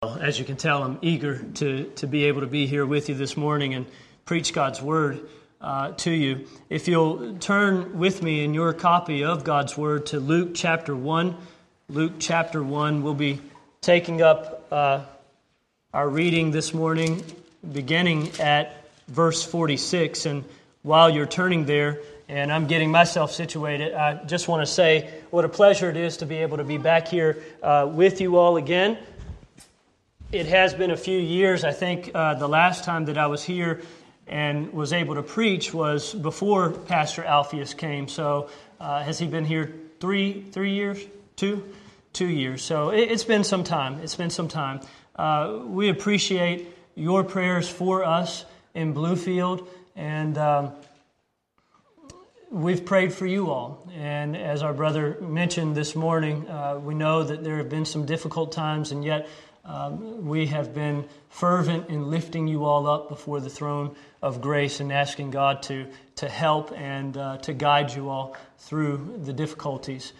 As you can tell, I'm eager to be able to be here with you this morning and preach God's Word to you. If you'll turn with me in your copy of God's Word to Luke chapter 1. Luke chapter 1, we'll be taking up our reading this morning, beginning at verse 46. And while you're turning there, and I'm getting myself situated, I just want to say what a pleasure it is to be able to be back here with you all again. It has been a few years. I think the last time that I was here and was able to preach was before Pastor Alpheus came. So has he been here 3 years? 2 years. So it's been some time. It's been some time. We appreciate your prayers for us in Bluefield, and we've prayed for you all. And as our brother mentioned this morning, we know that there have been some difficult times, and yet we have been fervent in lifting you all up before the throne of grace and asking God to help and to guide you all through the difficulties.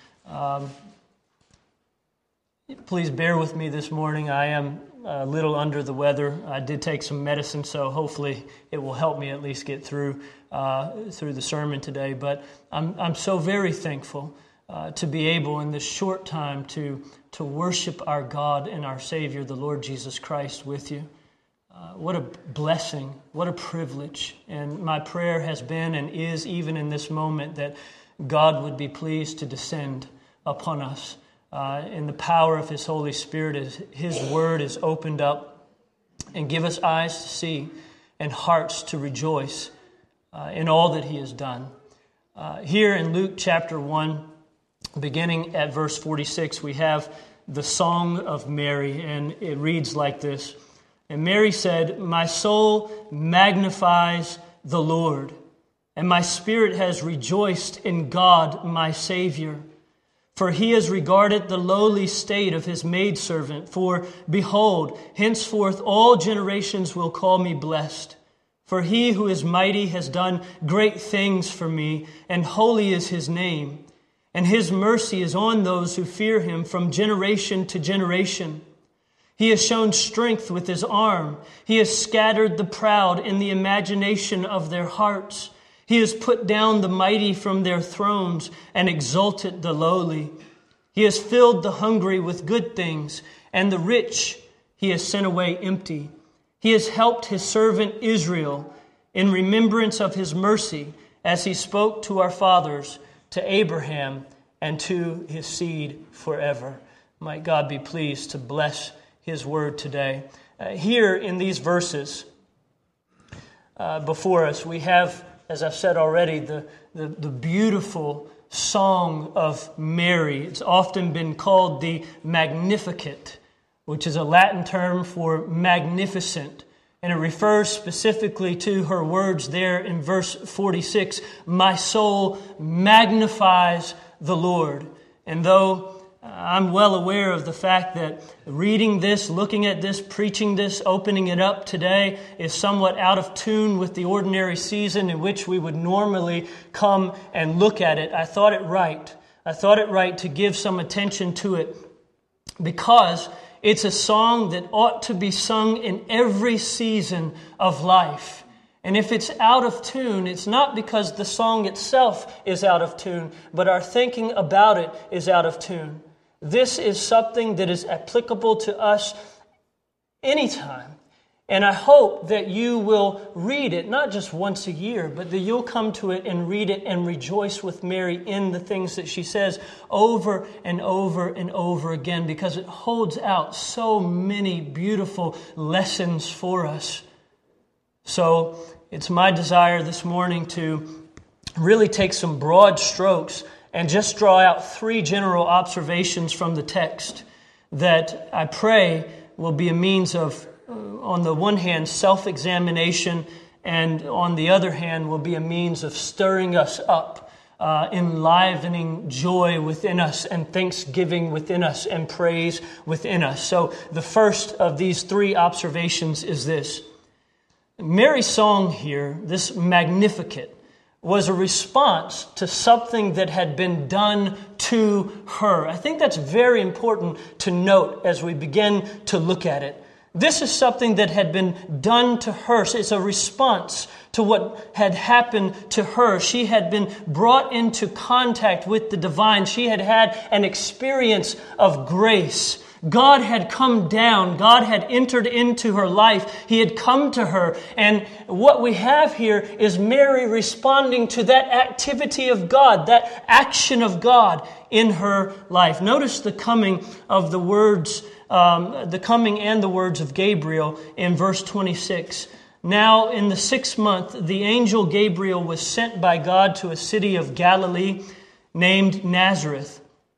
Please bear with me this morning. I am a little under the weather. I did take some medicine, so hopefully it will help me at least get through the sermon today. But I'm so very thankful to be able in this short time to worship our God and our Savior, the Lord Jesus Christ, with you. What a blessing, what a privilege. And my prayer has been and is even in this moment that God would be pleased to descend upon us in the power of His Holy Spirit as His Word is opened up, and give us eyes to see and hearts to rejoice in all that He has done. Here in Luke chapter 1, beginning at verse 46, we have the Song of Mary, and it reads like this. And Mary said, "My soul magnifies the Lord, and my spirit has rejoiced in God my Savior. For He has regarded the lowly state of His maidservant. For behold, henceforth all generations will call me blessed. For He who is mighty has done great things for me, and holy is His name. And His mercy is on those who fear Him from generation to generation. He has shown strength with His arm. He has scattered the proud in the imagination of their hearts. He has put down the mighty from their thrones and exalted the lowly. He has filled the hungry with good things, and the rich He has sent away empty. He has helped His servant Israel in remembrance of His mercy, as He spoke to our fathers, to Abraham, and to his seed forever." Might God be pleased to bless His word today. Here in these verses before us, we have, as I've said already, the beautiful Song of Mary. It's often been called the Magnificat, which is a Latin term for magnificent. And it refers specifically to her words there in verse 46, "My soul magnifies the Lord." And though I'm well aware of the fact that reading this, looking at this, preaching this, opening it up today is somewhat out of tune with the ordinary season in which we would normally come and look at it, I thought it right to give some attention to it, because it's a song that ought to be sung in every season of life. And if it's out of tune, it's not because the song itself is out of tune, but our thinking about it is out of tune. This is something that is applicable to us anytime. And I hope that you will read it, not just once a year, but that you'll come to it and read it and rejoice with Mary in the things that she says over and over and over again, because it holds out so many beautiful lessons for us. So it's my desire this morning to really take some broad strokes and just draw out 3 general observations from the text that I pray will be a means of, on the one hand, self-examination, and on the other hand will be a means of stirring us up, enlivening joy within us and thanksgiving within us and praise within us. So the first of these 3 observations is this. Mary's song here, this Magnificat, was a response to something that had been done to her. I think that's very important to note as we begin to look at it. This is something that had been done to her. It's a response to what had happened to her. She had been brought into contact with the divine. She had had an experience of grace. God had come down. God had entered into her life. He had come to her. And what we have here is Mary responding to that activity of God, that action of God in her life. Notice the coming of the words, the coming and the words of Gabriel in verse 26. Now in the 6th month, the angel Gabriel was sent by God to a city of Galilee named Nazareth,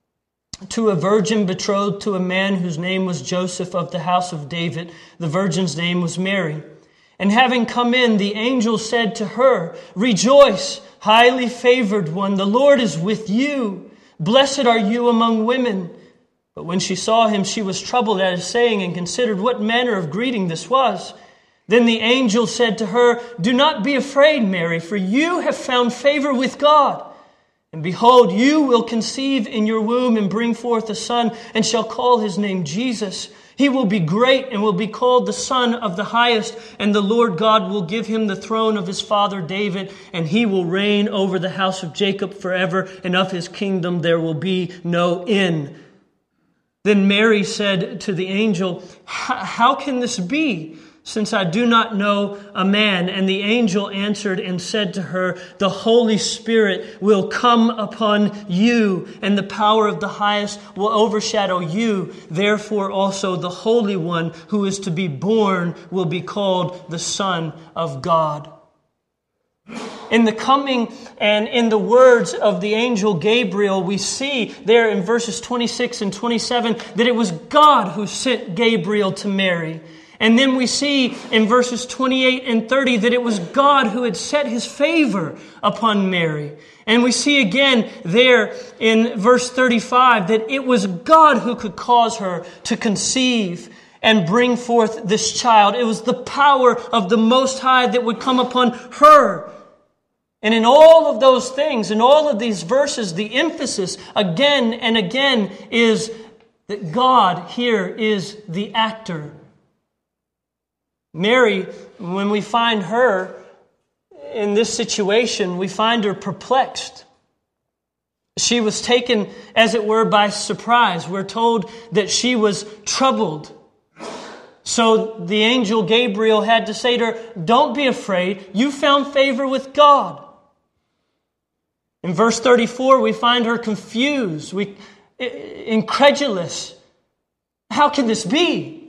to a virgin betrothed to a man whose name was Joseph of the house of David. The virgin's name was Mary. And having come in, the angel said to her, "Rejoice, highly favored one, the Lord is with you. Blessed are you among women." But when she saw him, she was troubled at his saying and considered what manner of greeting this was. Then the angel said to her, "Do not be afraid, Mary, for you have found favor with God. And behold, you will conceive in your womb and bring forth a son, and shall call his name Jesus. He will be great and will be called the Son of the Highest, and the Lord God will give him the throne of his father David, and he will reign over the house of Jacob forever, and of his kingdom there will be no end." Then Mary said to the angel, "How can this be, since I do not know a man?" And the angel answered and said to her, "The Holy Spirit will come upon you, and the power of the Highest will overshadow you. Therefore also the Holy One who is to be born will be called the Son of God." In the coming and in the words of the angel Gabriel, we see there in verses 26 and 27 that it was God who sent Gabriel to Mary. And then we see in verses 28 and 30 that it was God who had set his favor upon Mary. And we see again there in verse 35 that it was God who could cause her to conceive and bring forth this child. It was the power of the Most High that would come upon her. And in all of those things, in all of these verses, the emphasis again and again is that God here is the actor. Mary, when we find her in this situation, we find her perplexed. She was taken, as it were, by surprise. We're told that she was troubled. So the angel Gabriel had to say to her, "Don't be afraid. You found favor with God." In verse 34, we find her confused, incredulous. How can this be?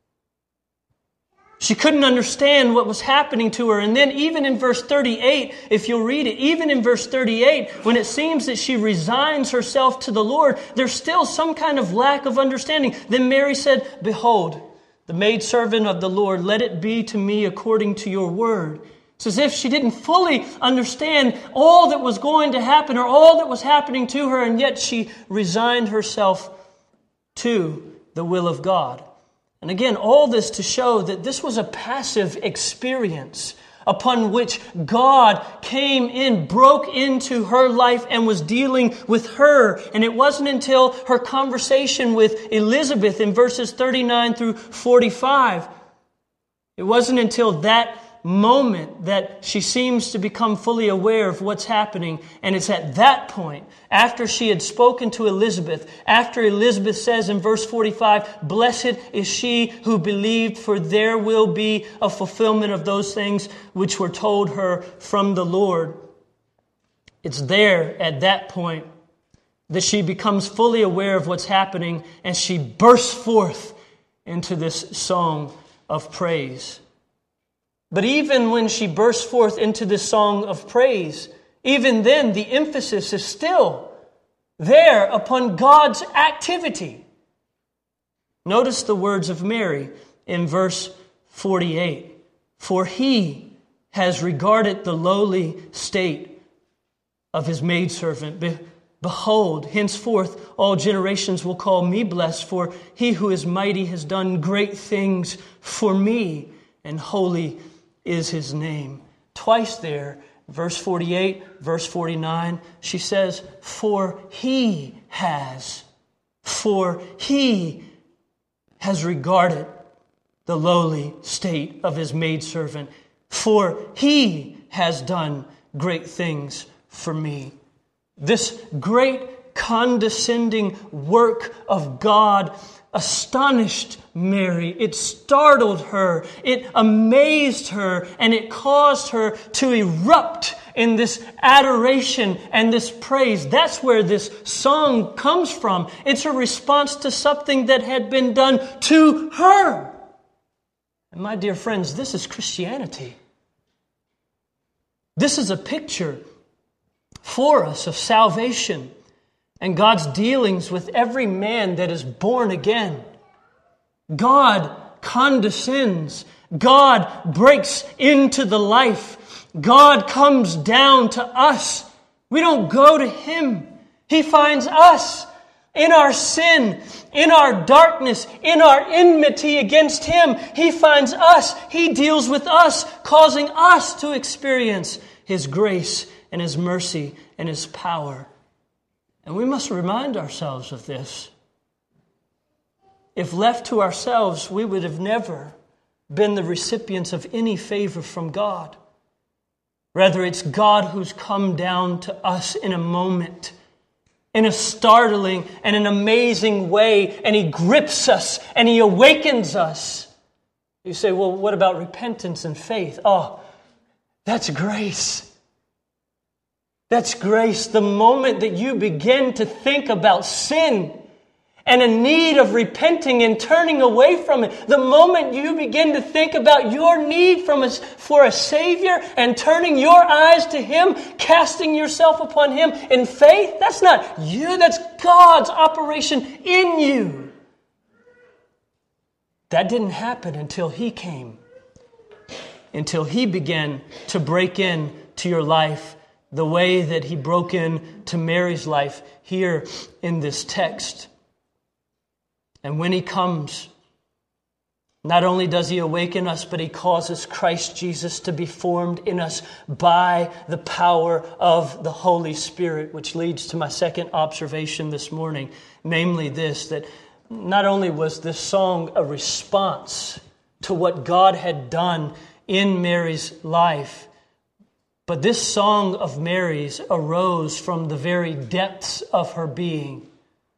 She couldn't understand what was happening to her. And then even in verse 38, if you'll read it, even in verse 38, when it seems that she resigns herself to the Lord, there's still some kind of lack of understanding. Then Mary said, "Behold, the maidservant of the Lord, let it be to me according to your word." It's as if she didn't fully understand all that was going to happen or all that was happening to her, and yet she resigned herself to the will of God. And again, all this to show that this was a passive experience upon which God came in, broke into her life and was dealing with her. And it wasn't until her conversation with Elizabeth in verses 39 through 45, it wasn't until that moment that she seems to become fully aware of what's happening. And it's at that point, after she had spoken to Elizabeth, after Elizabeth says in verse 45, "Blessed is she who believed, for there will be a fulfillment of those things which were told her from the Lord." It's there at that point that she becomes fully aware of what's happening, and she bursts forth into this song of praise. But even when she bursts forth into this song of praise, even then the emphasis is still there upon God's activity. Notice the words of Mary in verse 48. "For he has regarded the lowly state of his maidservant. Behold, henceforth all generations will call me blessed, for he who is mighty has done great things for me, and holy is his name." Twice there, verse 48, verse 49, she says, For He has regarded the lowly state of His maidservant, for He has done great things for me. This great condescending work of God astonished Mary. It startled her. It amazed her. And it caused her to erupt in this adoration and this praise. That's where this song comes from. It's a response to something that had been done to her. And my dear friends, this is Christianity. This is a picture for us of salvation and God's dealings with every man that is born again. God condescends. God breaks into the life. God comes down to us. We don't go to Him. He finds us in our sin, in our darkness, in our enmity against Him. He finds us. He deals with us, causing us to experience His grace and His mercy and His power. And we must remind ourselves of this. If left to ourselves, we would have never been the recipients of any favor from God. Rather, it's God who's come down to us in a moment, in a startling and an amazing way, and He grips us and He awakens us. You say, well, what about repentance and faith? Oh, that's grace. That's grace. The moment that you begin to think about sin and a need of repenting and turning away from it, the moment you begin to think about your need for a Savior and turning your eyes to Him, casting yourself upon Him in faith, that's not you, that's God's operation in you. That didn't happen until He came, until He began to break in to your life the way that He broke in to Mary's life here in this text. And when He comes, not only does He awaken us, but He causes Christ Jesus to be formed in us by the power of the Holy Spirit, which leads to my second observation this morning, namely this, that not only was this song a response to what God had done in Mary's life, but this song of Mary's arose from the very depths of her being.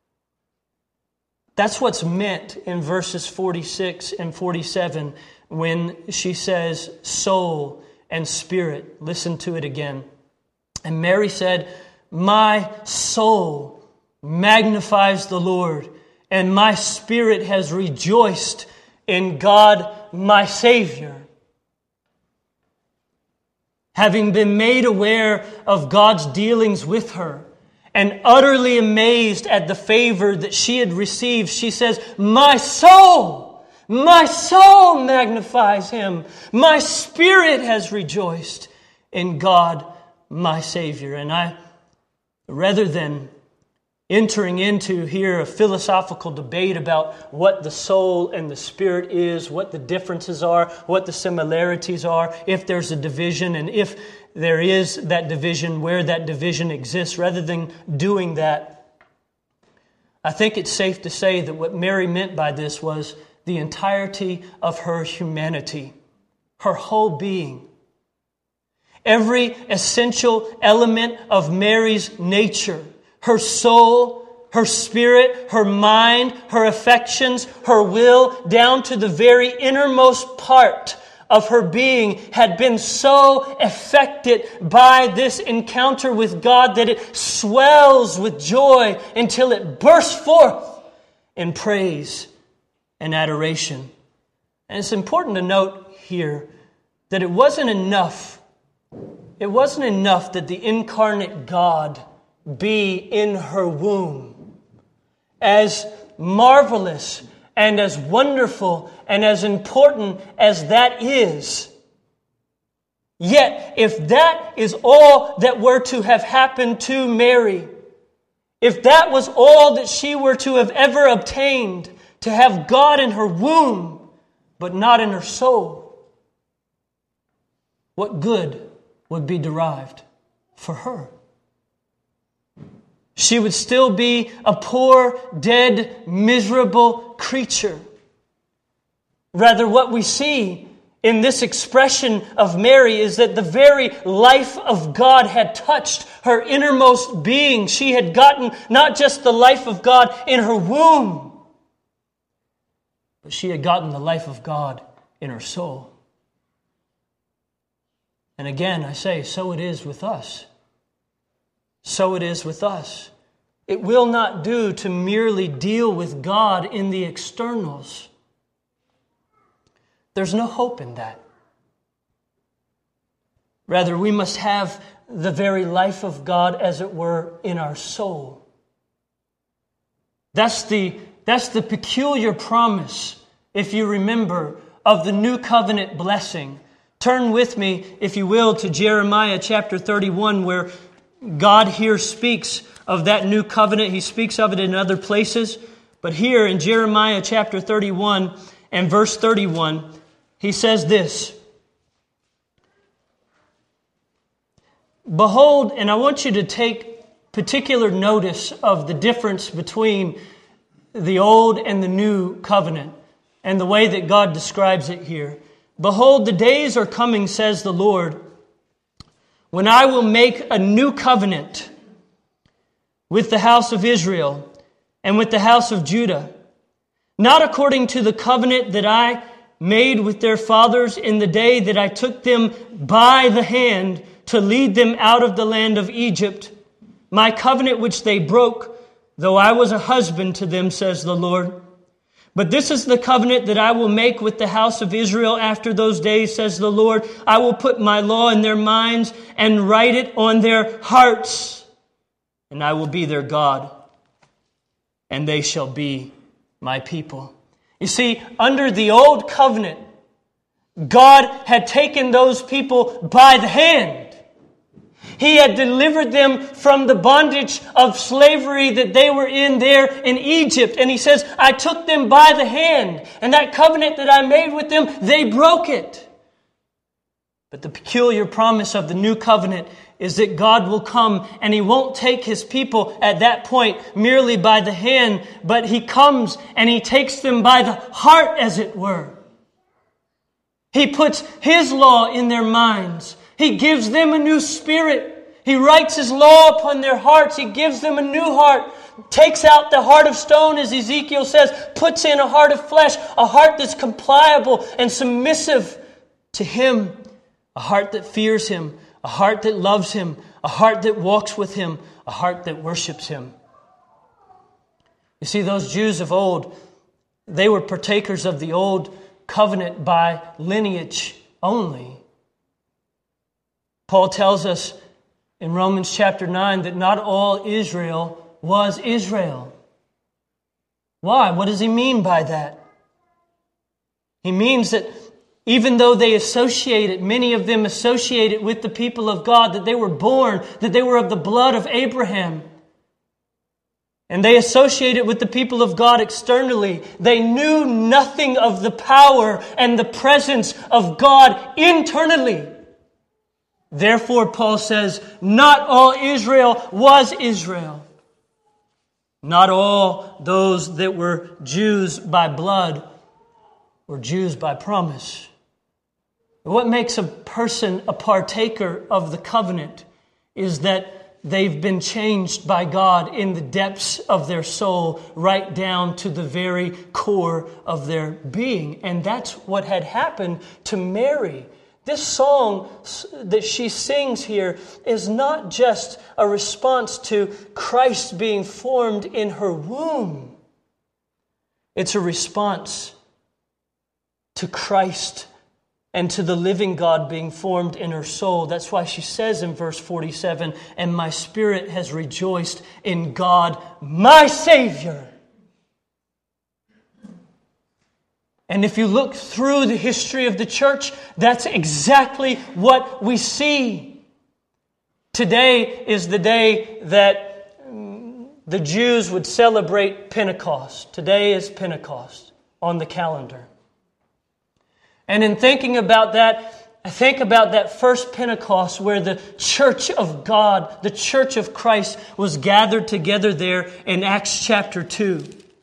That's what's meant in verses 46 and 47 when she says soul and spirit. Listen to it again. And Mary said, My soul magnifies the Lord, and my spirit has rejoiced in God my Savior. Having been made aware of God's dealings with her and utterly amazed at the favor that she had received, she says, My soul magnifies Him. My spirit has rejoiced in God, my Savior. And rather than entering into here a philosophical debate about what the soul and the spirit is, what the differences are, what the similarities are, if there's a division, and if there is that division, where that division exists, rather than doing that, I think it's safe to say that what Mary meant by this was the entirety of her humanity, her whole being. Every essential element of Mary's nature, her soul, her spirit, her mind, her affections, her will, down to the very innermost part of her being had been so affected by this encounter with God that it swells with joy until it bursts forth in praise and adoration. And it's important to note here that it wasn't enough that the incarnate God be in her womb. As marvelous and as wonderful and as important as that is, yet if that is all that were to have happened to Mary, if that was all that she were to have ever obtained, to have God in her womb but not in her soul, what good would be derived for her. She would still be a poor, dead, miserable creature. Rather, what we see in this expression of Mary is that the very life of God had touched her innermost being. She had gotten not just the life of God in her womb, but she had gotten the life of God in her soul. And again, I say, so it is with us. So it is with us. It will not do to merely deal with God in the externals. There's no hope in that. Rather, we must have the very life of God, as it were, in our soul. That's the peculiar promise, if you remember, of the new covenant blessing. Turn with me, if you will, to Jeremiah chapter 31, where God here speaks of that new covenant. He speaks of it in other places. But here in Jeremiah chapter 31 and verse 31, he says this, "Behold," and I want you to take particular notice of the difference between the old and the new covenant and the way that God describes it here. "Behold, the days are coming, says the Lord, when I will make a new covenant with the house of Israel and with the house of Judah, not according to the covenant that I made with their fathers in the day that I took them by the hand to lead them out of the land of Egypt, my covenant which they broke, though I was a husband to them, says the Lord. But this is the covenant that I will make with the house of Israel after those days, says the Lord. I will put my law in their minds and write it on their hearts, and I will be their God, and they shall be my people." You see, under the old covenant, God had taken those people by the hand. He had delivered them from the bondage of slavery that they were in there in Egypt. And He says, I took them by the hand. And that covenant that I made with them, they broke it. But the peculiar promise of the new covenant is that God will come and He won't take His people at that point merely by the hand, but He comes and He takes them by the heart, as it were. He puts His law in their minds. He gives them a new spirit. He writes His law upon their hearts. He gives them a new heart. Takes out the heart of stone, as Ezekiel says, puts in a heart of flesh, a heart that's compliable and submissive to Him, a heart that fears Him, a heart that loves Him, a heart that walks with Him, a heart that worships Him. You see, those Jews of old, they were partakers of the old covenant by lineage only. Paul tells us in Romans chapter 9 that not all Israel was Israel. Why? What does he mean by that? He means that even though they associated, many of them associated with the people of God, that they were born, that they were of the blood of Abraham, and they associated with the people of God externally, they knew nothing of the power and the presence of God internally. Therefore, Paul says, not all Israel was Israel. Not all those that were Jews by blood were Jews by promise. What makes a person a partaker of the covenant is that they've been changed by God in the depths of their soul, right down to the very core of their being. And that's what had happened to Mary. This song that she sings here is not just a response to Christ being formed in her womb. It's a response to Christ and to the living God being formed in her soul. That's why she says in verse 47, "And my spirit has rejoiced in God, my Savior." And if you look through the history of the church, that's exactly what we see. Today is the day that the Jews would celebrate Pentecost. Today is Pentecost on the calendar. And in thinking about that, I think about that first Pentecost where the church of God, the church of Christ, was gathered together there in Acts chapter 2.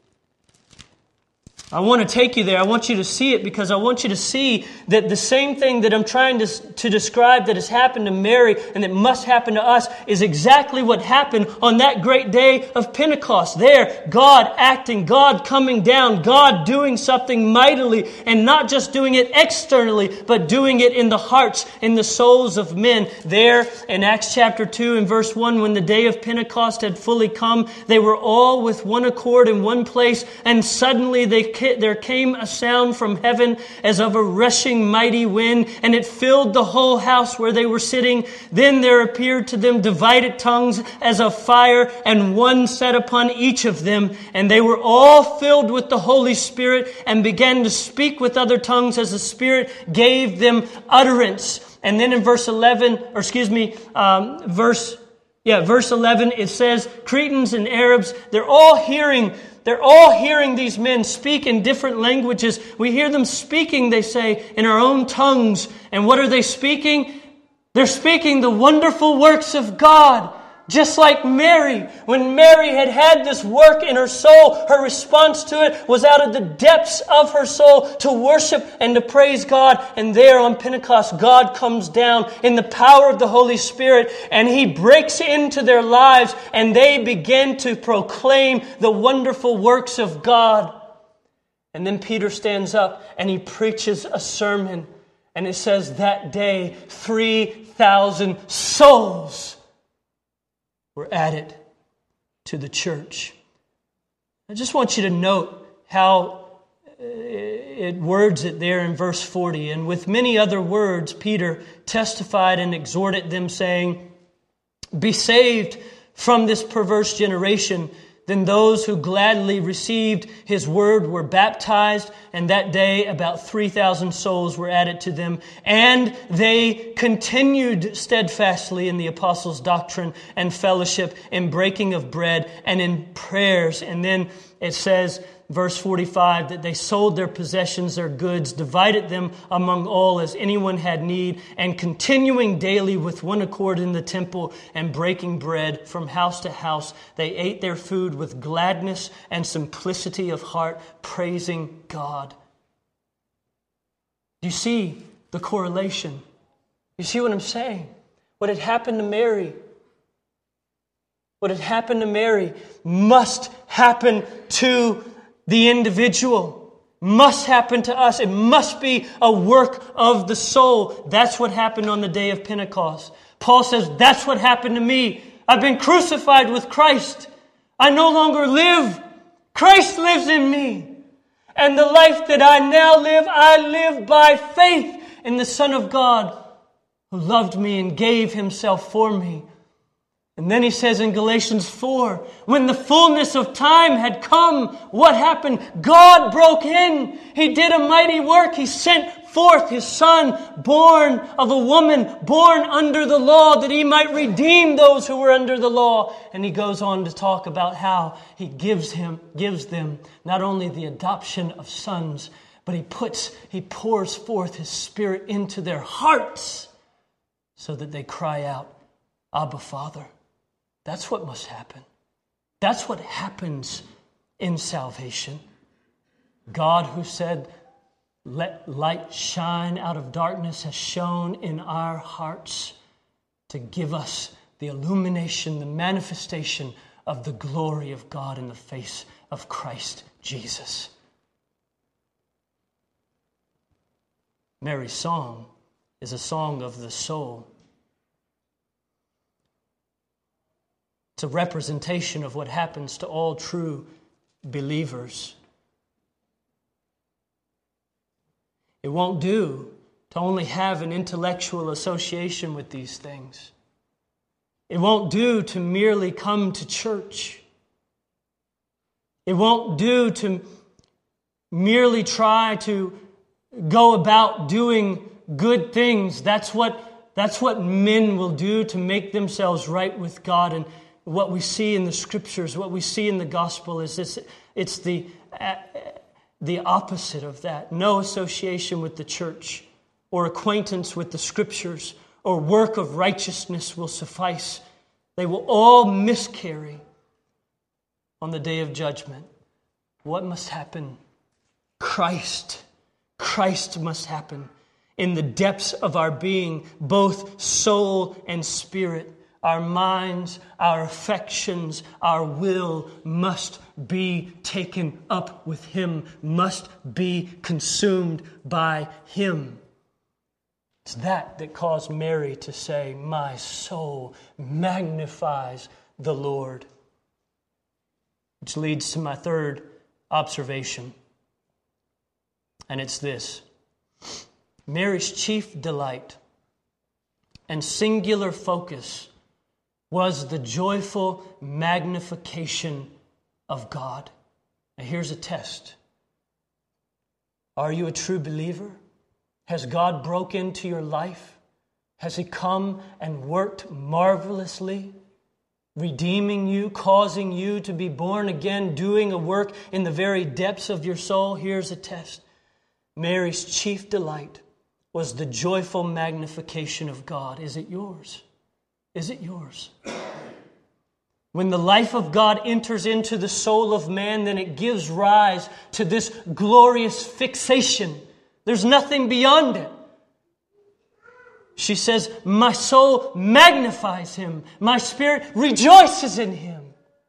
I want to take you there. I want you to see it because I want you to see that the same thing that I'm trying to describe that has happened to Mary and that must happen to us is exactly what happened on that great day of Pentecost. There, God acting, God coming down, God doing something mightily, and not just doing it externally, but doing it in the hearts, in the souls of men. There in Acts chapter 2 and verse 1, when the day of Pentecost had fully come, they were all with one accord in one place, and suddenly there came a sound from heaven as of a rushing mighty wind, and it filled the whole house where they were sitting. Then there appeared to them divided tongues as of fire, and one sat upon each of them. And they were all filled with the Holy Spirit and began to speak with other tongues as the Spirit gave them utterance. And then in verse 11, verse 11, it says, Cretans and Arabs, they're all hearing these men speak in different languages. We hear them speaking, they say, in our own tongues. And what are they speaking? They're speaking the wonderful works of God. Just like Mary. When Mary had this work in her soul, her response to it was out of the depths of her soul to worship and to praise God. And there on Pentecost, God comes down in the power of the Holy Spirit, and He breaks into their lives, and they begin to proclaim the wonderful works of God. And then Peter stands up and he preaches a sermon. And it says that day, 3,000 souls were added to the church. I just want you to note how it words it there in verse 40. And with many other words, Peter testified and exhorted them, saying, Be saved from this perverse generation. Then those who gladly received His word were baptized, and that day about 3,000 souls were added to them. And they continued steadfastly in the apostles' doctrine and fellowship, in breaking of bread and in prayers. And then it says, verse 45, that they sold their possessions, their goods, divided them among all as anyone had need, and continuing daily with one accord in the temple and breaking bread from house to house, they ate their food with gladness and simplicity of heart, praising God. You see the correlation? You see what I'm saying? What had happened to Mary? What had happened to Mary must happen to the individual, must happen to us. It must be a work of the soul. That's what happened on the day of Pentecost. Paul says, that's what happened to me. I've been crucified with Christ. I no longer live. Christ lives in me. And the life that I now live, I live by faith in the Son of God who loved me and gave Himself for me. And then he says in Galatians 4, when the fullness of time had come, what happened? God broke in. He did a mighty work. He sent forth His Son, born of a woman, born under the law, that He might redeem those who were under the law. And he goes on to talk about how He gives them not only the adoption of sons, but He pours forth His Spirit into their hearts so that they cry out, Abba, Father. That's what must happen. That's what happens in salvation. God, who said, let light shine out of darkness, has shone in our hearts to give us the illumination, the manifestation of the glory of God in the face of Christ Jesus. Mary's song is a song of the soul. It's a representation of what happens to all true believers. It won't do to only have an intellectual association with these things. It won't do to merely come to church. It won't do to merely try to go about doing good things. That's what men will do to make themselves right with God. And what we see in the Scriptures, what we see in the gospel is this: it's the opposite of that. No association with the church or acquaintance with the Scriptures or work of righteousness will suffice. They will all miscarry on the day of judgment. What must happen? Christ must happen in the depths of our being, both soul and spirit. Our minds, our affections, our will must be taken up with Him, must be consumed by Him. It's that caused Mary to say, "My soul magnifies the Lord." Which leads to my third observation. And it's this. Mary's chief delight and singular focus was the joyful magnification of God. Now here's a test. Are you a true believer? Has God broke into your life? Has He come and worked marvelously, redeeming you, causing you to be born again, doing a work in the very depths of your soul? Here's a test. Mary's chief delight was the joyful magnification of God. Is it yours? Is it yours? When the life of God enters into the soul of man, then it gives rise to this glorious fixation. There's nothing beyond it. She says, "My soul magnifies Him. My spirit rejoices in Him."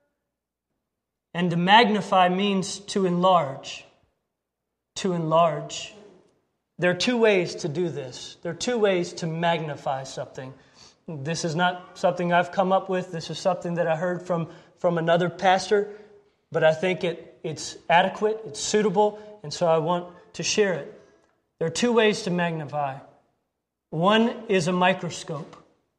And to magnify means to enlarge. To enlarge. There are two ways to do this. There are two ways to magnify something. This is not something I've come up with. This is something that I heard from another pastor. But I think it's adequate, it's suitable, and so I want to share it. There are two ways to magnify. One is a microscope,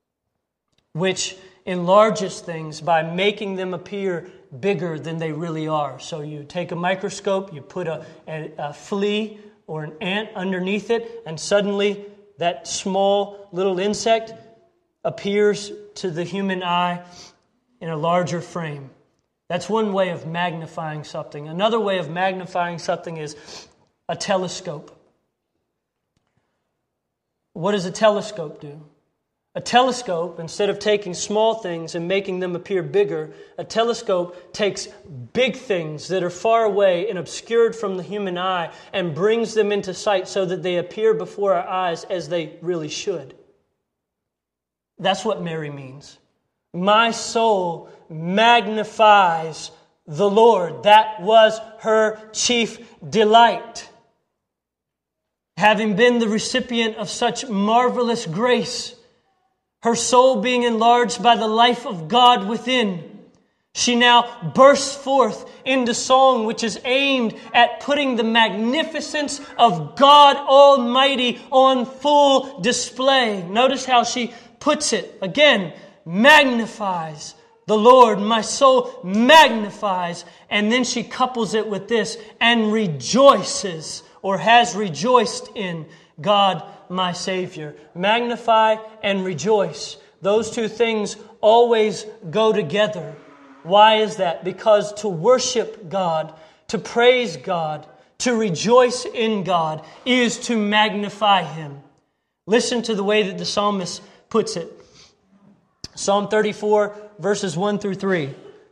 which enlarges things by making them appear bigger than they really are. So you take a microscope, you put a flea or an ant underneath it, and suddenly that small little insect appears to the human eye in a larger frame. That's one way of magnifying something. Another way of magnifying something is a telescope. What does a telescope do? A telescope, instead of taking small things and making them appear bigger, a telescope takes big things that are far away and obscured from the human eye and brings them into sight so that they appear before our eyes as they really should. That's what Mary means. My soul magnifies the Lord. That was her chief delight. Having been the recipient of such marvelous grace, her soul being enlarged by the life of God within, she now bursts forth into song which is aimed at putting the magnificence of God Almighty on full display. Notice how she puts it. Again, magnifies the Lord. My soul magnifies. And then she couples it with this, and rejoices, or has rejoiced in God my Savior. Magnify and rejoice. Those two things always go together. Why is that? Because to worship God, to praise God, to rejoice in God is to magnify Him. Listen to the way that the psalmist puts it. Psalm 34, verses 1 through 3.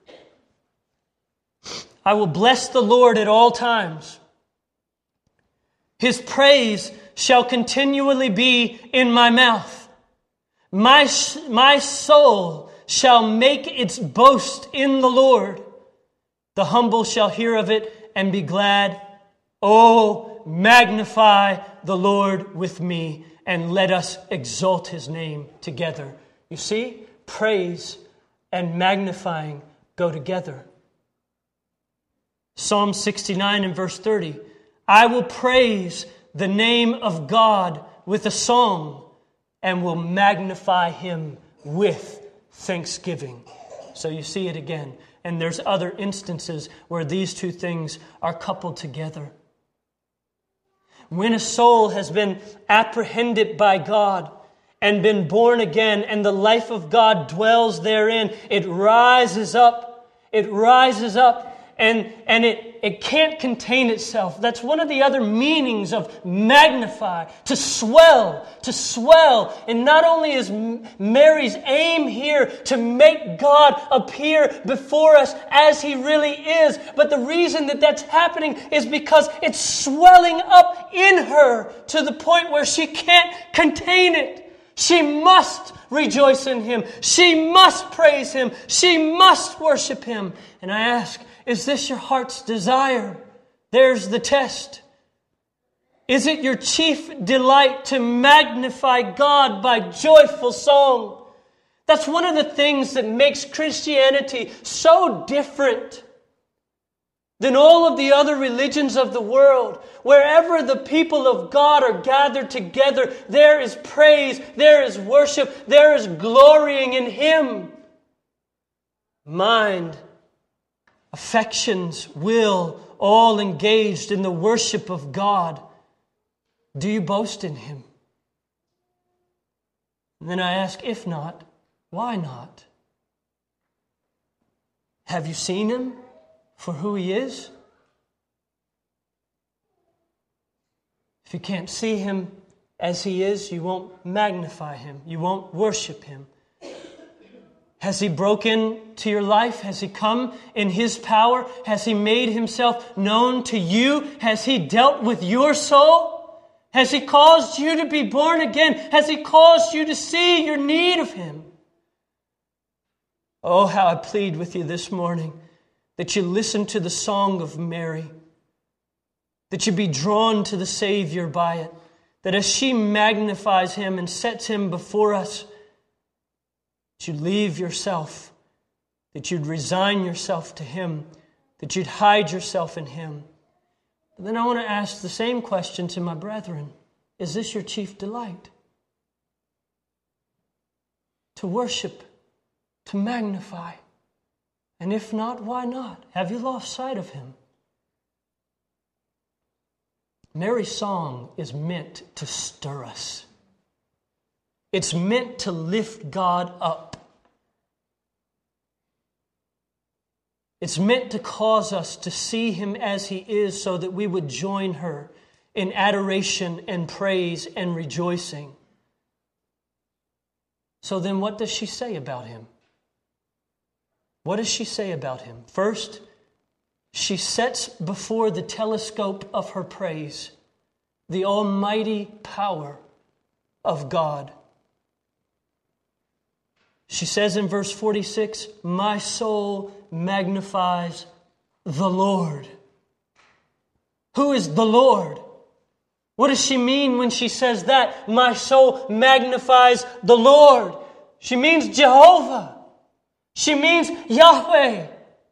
I will bless the Lord at all times. His praise shall continually be in my mouth. My soul shall make its boast in the Lord. The humble shall hear of it and be glad. Oh, magnify the Lord with me, and let us exalt His name together. You see, praise and magnifying go together. Psalm 69 and verse 30. I will praise the name of God with a song, and will magnify Him with thanksgiving. So you see it again. And there's other instances where these two things are coupled together. When a soul has been apprehended by God and been born again, and the life of God dwells therein, it rises up. It rises up, and it can't contain itself. That's one of the other meanings of magnify, to swell, to swell. And not only is Mary's aim here to make God appear before us as He really is, but the reason that that's happening is because it's swelling up in her to the point where she can't contain it. She must rejoice in Him. She must praise Him. She must worship Him. And I ask, is this your heart's desire? There's the test. Is it your chief delight to magnify God by joyful song? That's one of the things that makes Christianity so different than all of the other religions of the world. Wherever the people of God are gathered together, there is praise, there is worship, there is glorying in Him. Mind, affections, will, all engaged in the worship of God. Do you boast in Him? And then I ask, if not, why not? Have you seen Him for who He is? If you can't see Him as He is, you won't magnify Him. You won't worship Him. Has He broken to your life? Has He come in His power? Has He made Himself known to you? Has He dealt with your soul? Has He caused you to be born again? Has He caused you to see your need of Him? Oh, how I plead with you this morning that you listen to the song of Mary, that you be drawn to the Savior by it, that as she magnifies Him and sets Him before us, that you'd leave yourself, that you'd resign yourself to Him, that you'd hide yourself in Him. But then I want to ask the same question to my brethren. Is this your chief delight? To worship, to magnify. And if not, why not? Have you lost sight of Him? Mary's song is meant to stir us. It's meant to lift God up. It's meant to cause us to see Him as He is so that we would join her in adoration and praise and rejoicing. So then what does she say about Him? What does she say about Him? First, she sets before the telescope of her praise the almighty power of God. She says in verse 46, "My soul magnifies the Lord." Who is the Lord? What does she mean when she says that? My soul magnifies the Lord. She means Jehovah. She means Yahweh.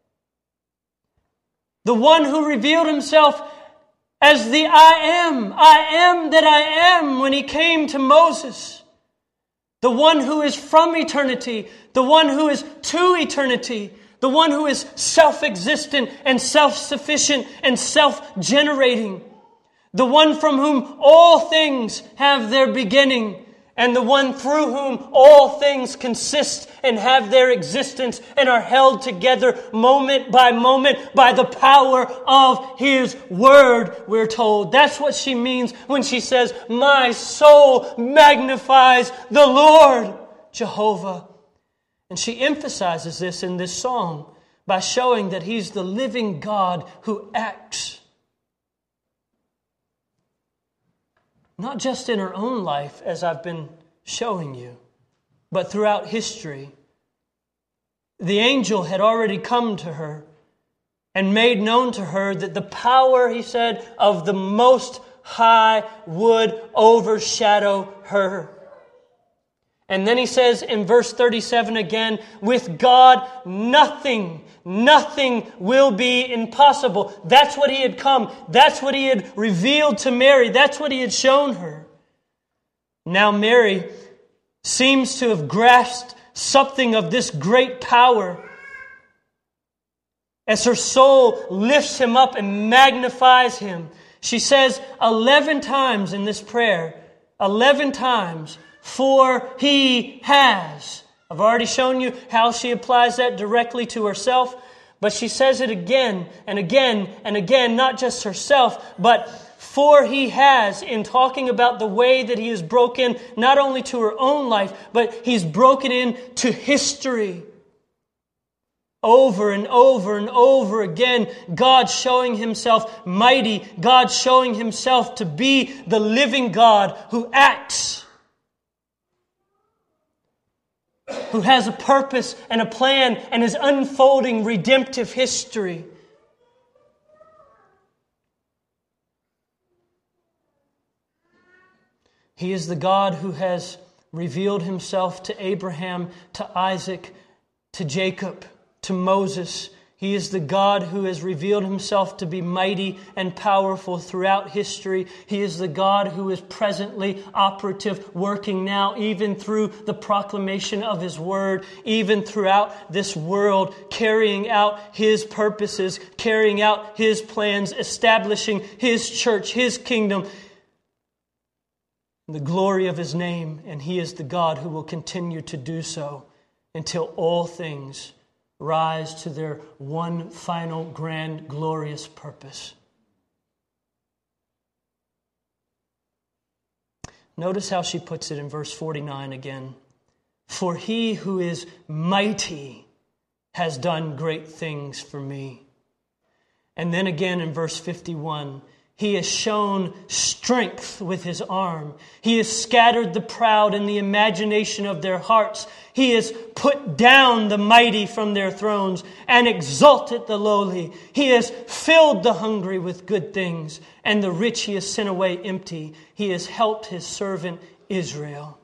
The one who revealed Himself as the I am that I am when He came to Moses. The one who is from eternity, the one who is to eternity, the one who is self-existent and self-sufficient and self-generating, the one from whom all things have their beginning, and the one through whom all things consist and have their existence and are held together moment by the power of His Word, we're told. That's what she means when she says, my soul magnifies the Lord, Jehovah. And she emphasizes this in this song by showing that He's the living God who acts. Not just in her own life, as I've been showing you, but throughout history. The angel had already come to her and made known to her that the power, he said, of the Most High would overshadow her. And then he says in verse 37 again, with God nothing will be impossible. That's what He had come. That's what He had revealed to Mary. That's what He had shown her. Now Mary seems to have grasped something of this great power as her soul lifts Him up and magnifies Him. She says 11 times in this prayer, 11 times, for He has. I've already shown you how she applies that directly to herself. But she says it again and again and again, not just herself, but for He has, in talking about the way that He has broken not only to her own life, but He's broken into history. Over and over and over again, God showing Himself mighty, God showing Himself to be the living God who acts, who has a purpose and a plan and is unfolding redemptive history. He is the God who has revealed Himself to Abraham, to Isaac, to Jacob, to Moses. He is the God who has revealed Himself to be mighty and powerful throughout history. He is the God who is presently operative, working now, even through the proclamation of His Word, even throughout this world, carrying out His purposes, carrying out His plans, establishing His church, His kingdom, the glory of His name. And He is the God who will continue to do so until all things rise to their one final grand glorious purpose. Notice how she puts it in verse 49 again. For He who is mighty has done great things for me. And then again in verse 51, He has shown strength with His arm. He has scattered the proud in the imagination of their hearts. He has put down the mighty from their thrones and exalted the lowly. He has filled the hungry with good things, and the rich He has sent away empty. He has helped His servant Israel.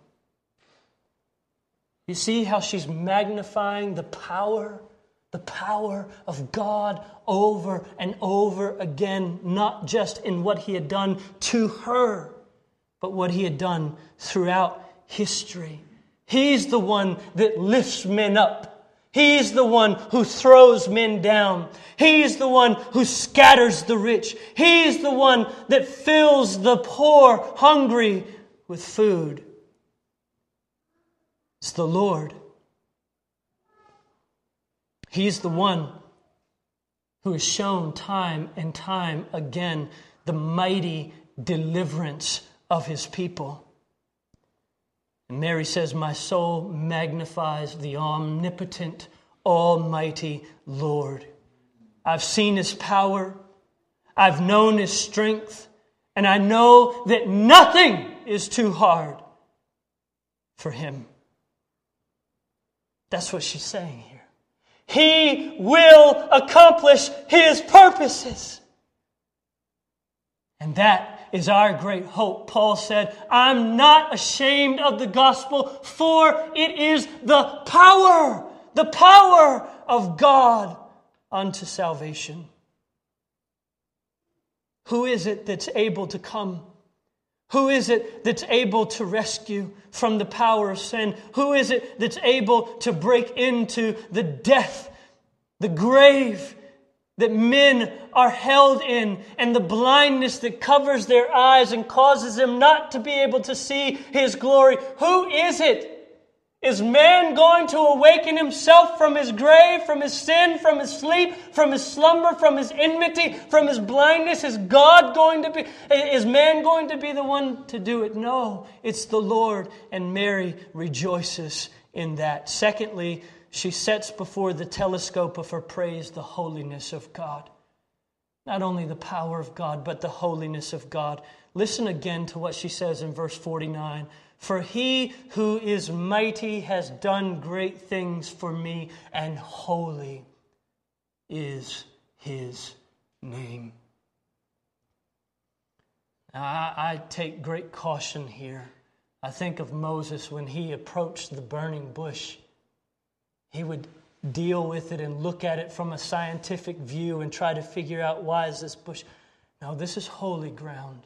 You see how she's magnifying the power of God over and over again, not just in what He had done to her, but what He had done throughout history. He's the one that lifts men up. He's the one who throws men down. He's the one who scatters the rich. He's the one that fills the poor, hungry, with food. It's the Lord. He's the one who has shown time and time again the mighty deliverance of His people. And Mary says, my soul magnifies the omnipotent, almighty Lord. I've seen His power. I've known His strength. And I know that nothing is too hard for Him. That's what she's saying here. He will accomplish His purposes. And that is our great hope. Paul said, I'm not ashamed of the gospel, for it is the power of God unto salvation. Who is it that's able to come? Who is it that's able to rescue from the power of sin? Who is it that's able to break into the death, the grave that men are held in, and the blindness that covers their eyes and causes them not to be able to see His glory? Who is it? Is man going to awaken himself from his grave, from his sin, from his sleep, from his slumber, from his enmity, from his blindness? Is man going to be the one to do it? No, it's the Lord, and Mary rejoices in that. Secondly, she sets before the telescope of her praise the holiness of God. Not only the power of God, but the holiness of God. Listen again to what she says in verse 49. For He who is mighty has done great things for me, and holy is His name. Now, I take great caution here. I think of Moses when he approached the burning bush. He would deal with it and look at it from a scientific view and try to figure out, why is this bush? No, this is holy ground.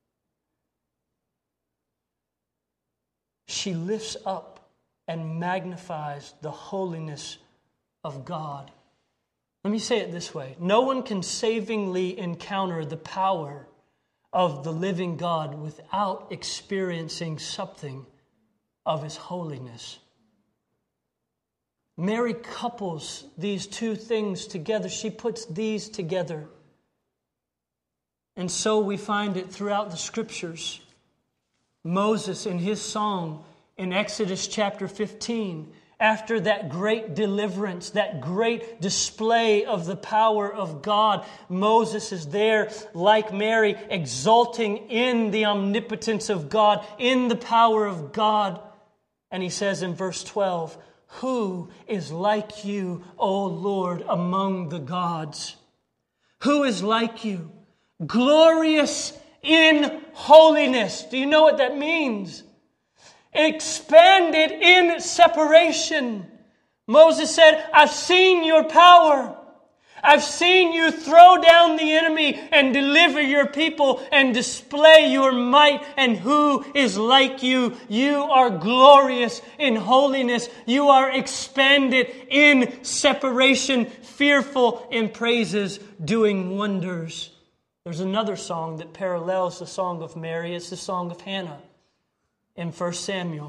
She lifts up and magnifies the holiness of God. Let me say it this way. No one can savingly encounter the power of the living God without experiencing something of His holiness. Mary couples these two things together. She puts these together. And so we find it throughout the Scriptures. Moses in his song in Exodus chapter 15, after that great deliverance, that great display of the power of God, Moses is there, like Mary, exulting in the omnipotence of God, in the power of God. And he says in verse 12, "Who is like you, O Lord, among the gods? Who is like you? Glorious in holiness." Do you know what that means? Expanded in separation. Moses said, "I've seen your power. I've seen you throw down the enemy and deliver your people and display your might. And who is like you? You are glorious in holiness. You are expanded in separation, fearful in praises, doing wonders." There's another song that parallels the song of Mary. It's the song of Hannah in 1 Samuel.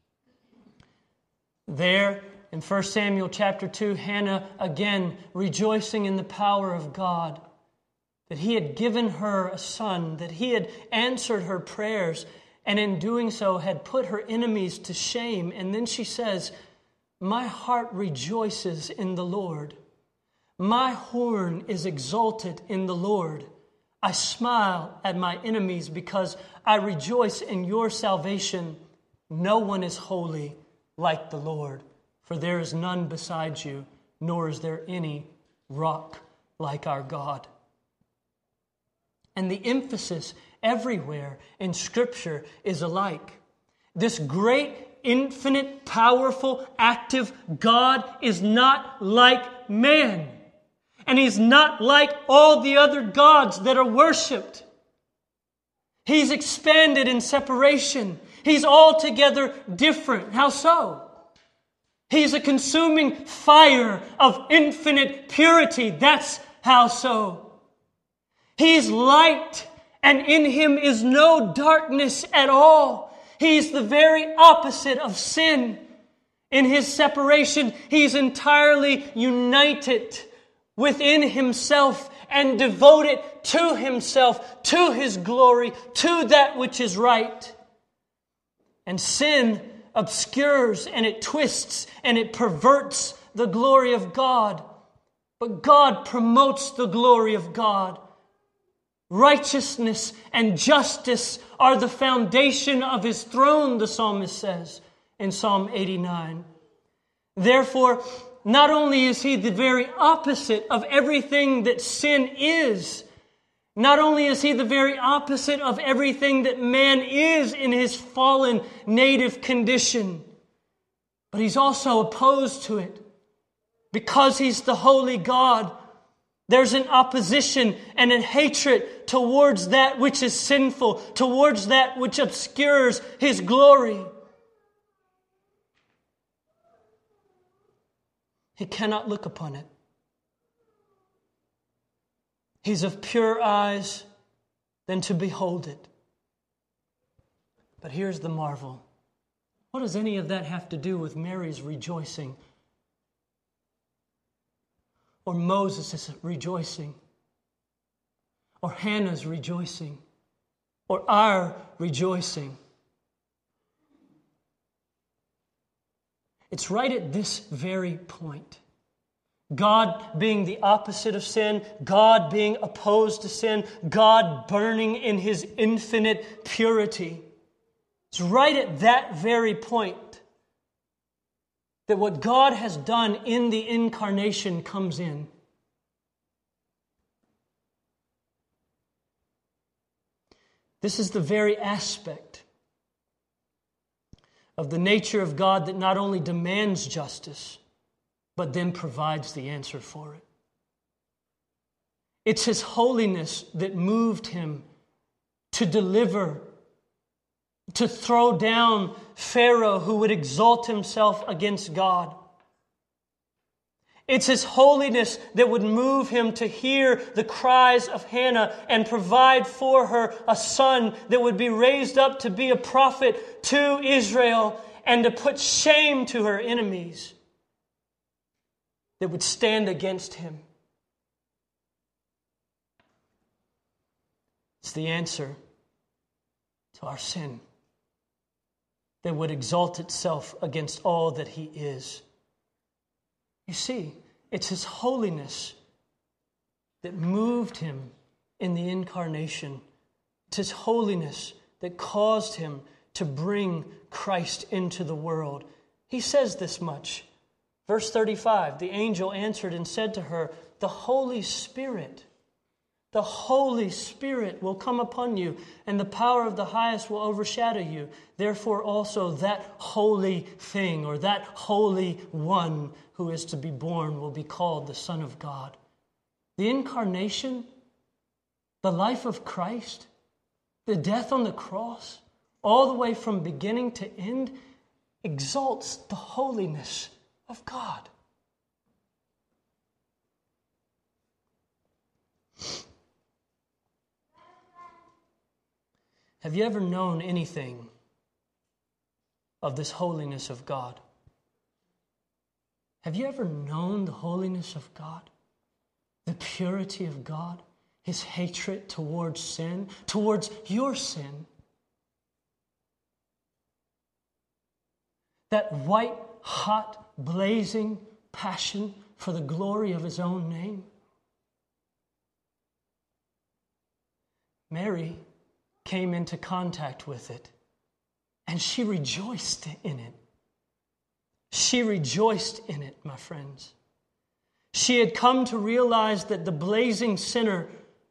There, in 1 Samuel chapter 2, Hannah again rejoicing in the power of God, that He had given her a son, that He had answered her prayers, and in doing so had put her enemies to shame. And then she says, "My heart rejoices in the Lord. My horn is exalted in the Lord. I smile at my enemies because I rejoice in your salvation. No one is holy like the Lord, for there is none beside you, nor is there any rock like our God." And the emphasis everywhere in Scripture is alike. This great, infinite, powerful, active God is not like man. And He's not like all the other gods that are worshipped. He's expanded in separation. He's altogether different. How so? He's a consuming fire of infinite purity. That's how so. He's light, and in Him is no darkness at all. He's the very opposite of sin. In His separation, He's entirely united within Himself and devoted to Himself, to His glory, to that which is right. And sin obscures and it twists and it perverts the glory of God. But God promotes the glory of God. Righteousness and justice are the foundation of His throne, the psalmist says in Psalm 89. Therefore, not only is He the very opposite of everything that sin is, not only is He the very opposite of everything that man is in his fallen native condition, but He's also opposed to it. Because He's the holy God, there's an opposition and a hatred towards that which is sinful, towards that which obscures His glory. He cannot look upon it. He's of pure eyes than to behold it. But here's the marvel. What does any of that have to do with Mary's rejoicing? Or Moses' rejoicing? Or Hannah's rejoicing? Or our rejoicing? It's right at this very point. God being the opposite of sin, God being opposed to sin, God burning in His infinite purity. It's right at that very point that what God has done in the incarnation comes in. This is the very aspect of the nature of God that not only demands justice, but then provides the answer for it. It's His holiness that moved Him to deliver, to throw down Pharaoh who would exalt himself against God. It's His holiness that would move Him to hear the cries of Hannah and provide for her a son that would be raised up to be a prophet to Israel and to put shame to her enemies. that would stand against him. It's the answer to our sin that would exalt itself against all that he is. You see, it's his holiness that moved him in the incarnation. It's his holiness that caused him to bring Christ into the world. He says this much. Verse 35, the angel answered and said to her, the Holy Spirit will come upon you, and the power of the highest will overshadow you. Therefore also that holy thing, or that holy one who is to be born, will be called the Son of God. The incarnation, the life of Christ, the death on the cross, all the way from beginning to end, exalts the holiness of God. Have you ever known anything of this holiness of God? Have you ever known the holiness of God? The purity of God? His hatred towards sin, towards your sin? That white, hot, blazing passion for the glory of his own name? Mary came into contact with it, and she rejoiced in it. She rejoiced in it, my friends. She had come to realize that the blazing center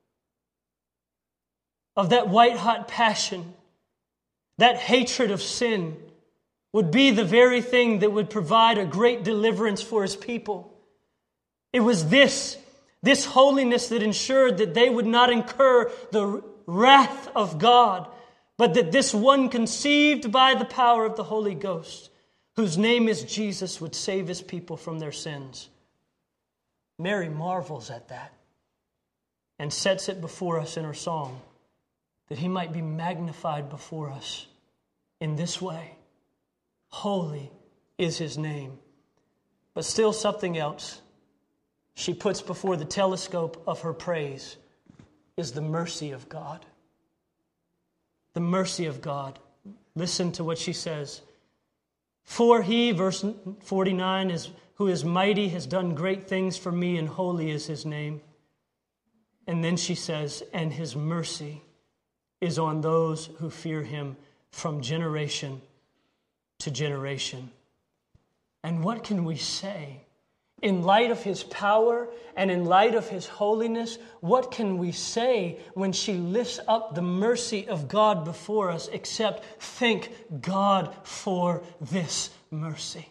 of that white-hot passion, that hatred of sin, would be the very thing that would provide a great deliverance for his people. It was this holiness that ensured that they would not incur the wrath of God, but that this one conceived by the power of the Holy Ghost, whose name is Jesus, would save his people from their sins. Mary marvels at that and sets it before us in her song, that he might be magnified before us in this way. Holy is his name. But still something else she puts before the telescope of her praise is the mercy of God. The mercy of God. Listen to what she says. For he, verse 49, who is mighty, has done great things for me, and holy is his name. And then she says, and his mercy is on those who fear him from generation to generation. And what can we say? In light of his power and in light of his holiness, what can we say when she lifts up the mercy of God before us except thank God for this mercy?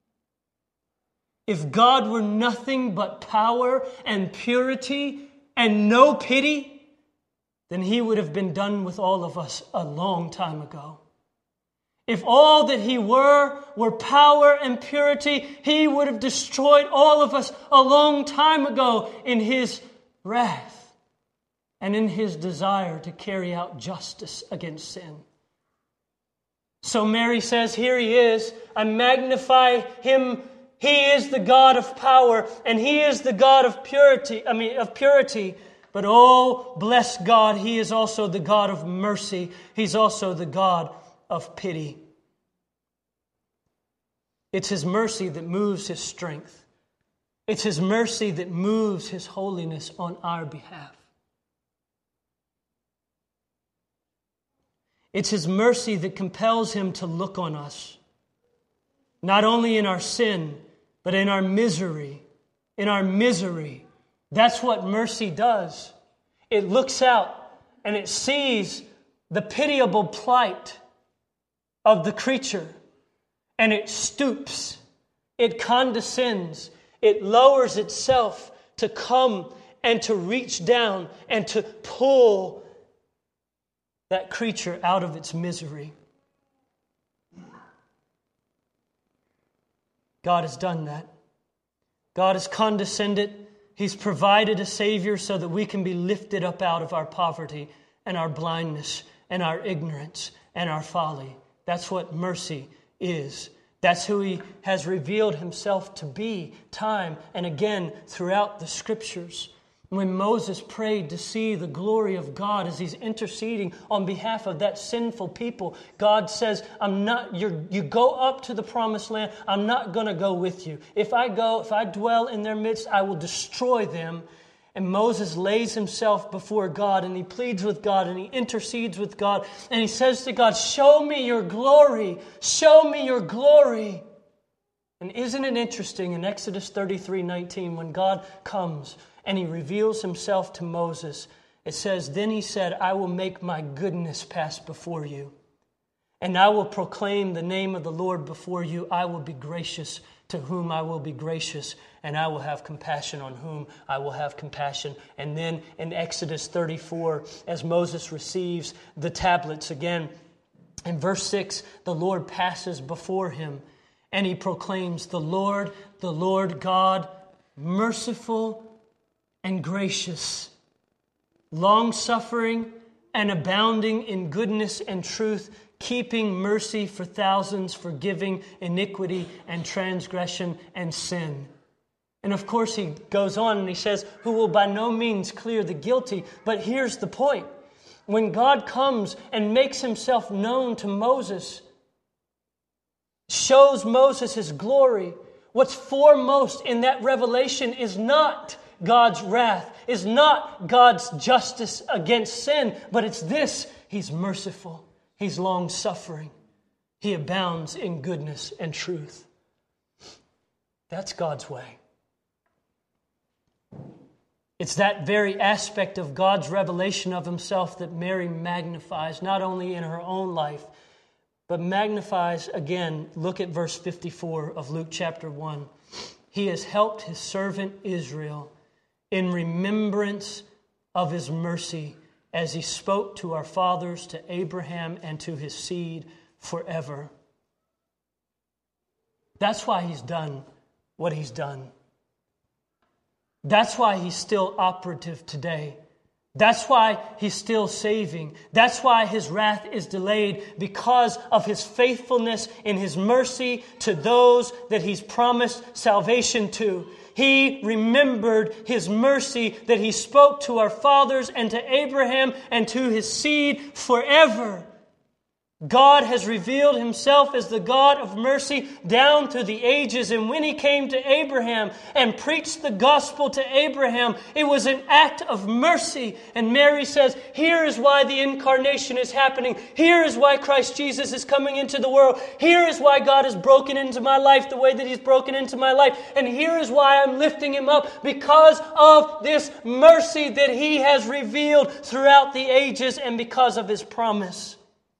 If God were nothing but power and purity and no pity, then he would have been done with all of us a long time ago. If all that he were power and purity, he would have destroyed all of us a long time ago in his wrath and in his desire to carry out justice against sin. So Mary says, here he is. I magnify him. He is the God of power, and he is the God of purity. But oh, bless God, he is also the God of mercy. He's also the God of pity. It's his mercy that moves his strength. It's his mercy that moves his holiness on our behalf. It's his mercy that compels him to look on us, not only in our sin, but in our misery. In our misery. That's what mercy does. It looks out and it sees the pitiable plight of the creature, and it stoops, it condescends, it lowers itself to come and to reach down and to pull that creature out of its misery. God has done that. God has condescended. He's provided a Savior so that we can be lifted up out of our poverty and our blindness and our ignorance and our folly. That's what mercy is. That's who He has revealed Himself to be time and again throughout the Scriptures. When Moses prayed to see the glory of God as he's interceding on behalf of that sinful people, God says, you go up to the promised land, I'm not going to go with you. If I dwell in their midst, I will destroy them. And Moses lays himself before God and he pleads with God and he intercedes with God. And he says to God, show me your glory. Show me your glory. And isn't it interesting in Exodus 33:19 when God comes and He reveals Himself to Moses, it says, then He said, I will make my goodness pass before you. And I will proclaim the name of the Lord before you. I will be gracious to whom I will be gracious, and I will have compassion on whom I will have compassion. And then in Exodus 34, as Moses receives the tablets again, in verse 6, the Lord passes before him, and He proclaims, the Lord God, merciful and gracious, long-suffering and abounding in goodness and truth, keeping mercy for thousands, forgiving iniquity and transgression and sin. And of course He goes on and He says, who will by no means clear the guilty. But here's the point. When God comes and makes Himself known to Moses, shows Moses His glory, what's foremost in that revelation is not God's wrath, is not God's justice against sin, but it's this: He's merciful, He's long-suffering, He abounds in goodness and truth. That's God's way. It's that very aspect of God's revelation of Himself that Mary magnifies, not only in her own life, but magnifies again. Look at verse 54 of Luke chapter 1. He has helped His servant Israel in remembrance of His mercy, as He spoke to our fathers, to Abraham, and to his seed forever. That's why He's done what He's done. That's why He's still operative today. That's why He's still saving. That's why His wrath is delayed, because of His faithfulness in His mercy to those that He's promised salvation to. He remembered His mercy that He spoke to our fathers and to Abraham and to his seed forever. God has revealed Himself as the God of mercy down through the ages. And when He came to Abraham and preached the gospel to Abraham, it was an act of mercy. And Mary says, here is why the incarnation is happening. Here is why Christ Jesus is coming into the world. Here is why God has broken into my life the way that He's broken into my life. And here is why I'm lifting Him up, because of this mercy that He has revealed throughout the ages and because of His promise.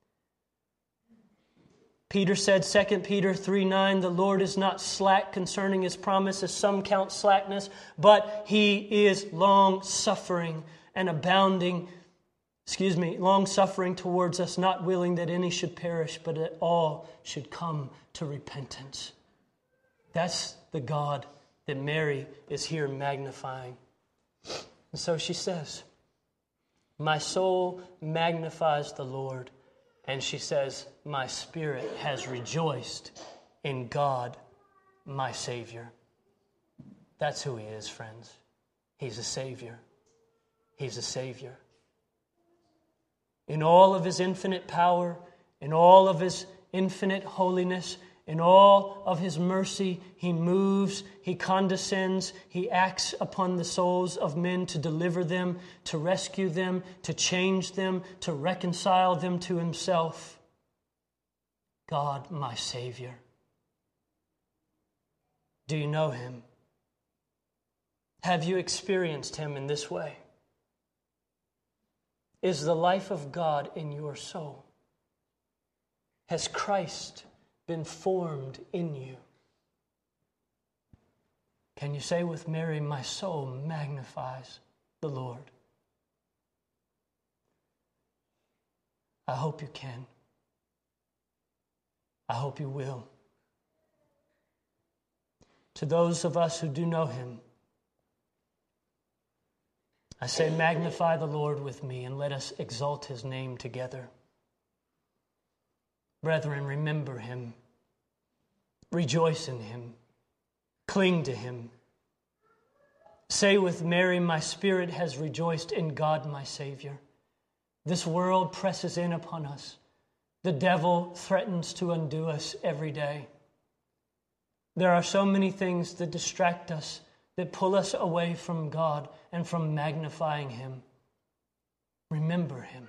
Peter said, 2 Peter 3:9, the Lord is not slack concerning His promise, as some count slackness, but He is long-suffering and long-suffering towards us, not willing that any should perish, but that all should come to repentance. That's the God that Mary is here magnifying. And so she says, my soul magnifies the Lord. And she says, my spirit has rejoiced in God, my Savior. That's who He is, friends. He's a Savior. He's a Savior. In all of His infinite power, in all of His infinite holiness, in all of His mercy, He moves, He condescends, He acts upon the souls of men to deliver them, to rescue them, to change them, to reconcile them to Himself. God, my Savior. Do you know Him? Have you experienced Him in this way? Is the life of God in your soul? Has Christ been formed in you? Can you say with Mary, my soul magnifies the Lord? I hope you can. I hope you will. To those of us who do know Him, I say, magnify the Lord with me and let us exalt His name together. Brethren, remember Him. Rejoice in him. Cling to him. Say with Mary, my spirit has rejoiced in God my Savior. This world presses in upon us. The devil threatens to undo us every day. There are so many things that distract us, that pull us away from God and from magnifying him. Remember him.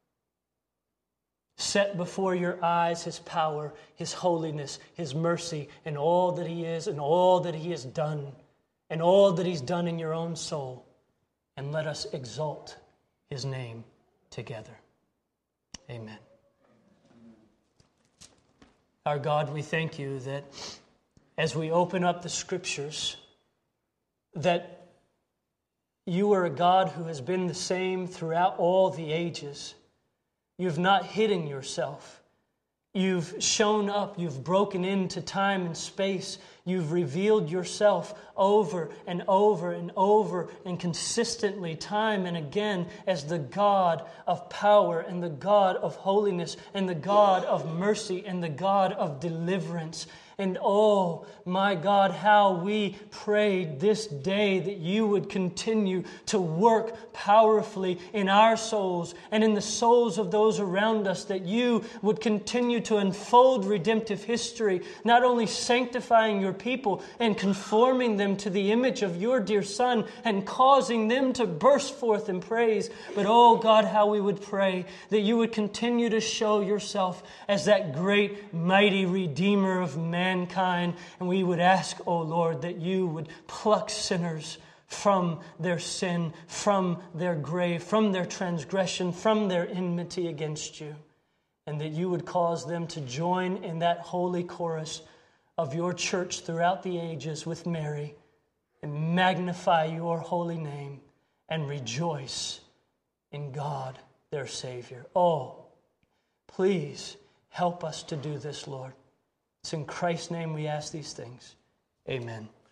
Set before your eyes his power, his holiness, his mercy, and all that he is and all that he has done, and all that he's done in your own soul. And let us exalt his name together. Amen. Our God, we thank you that as we open up the Scriptures, that you are a God who has been the same throughout all the ages. You've not hidden yourself. You've shown up. You've broken into time and space. You've revealed yourself over and over and over and consistently, time and again, as the God of power and the God of holiness and the God of mercy and the God of deliverance. And oh, my God, how we prayed this day that you would continue to work powerfully in our souls and in the souls of those around us, that you would continue to unfold redemptive history, not only sanctifying your people and conforming them to the image of your dear Son and causing them to burst forth in praise, but oh God, how we would pray that you would continue to show yourself as that great, mighty Redeemer of mankind. And we would ask, oh Lord, that you would pluck sinners from their sin, from their grave, from their transgression, from their enmity against you, and that you would cause them to join in that holy chorus of your church throughout the ages with Mary and magnify your holy name and rejoice in God, their Savior. Oh, please help us to do this, Lord. It's in Christ's name we ask these things. Amen.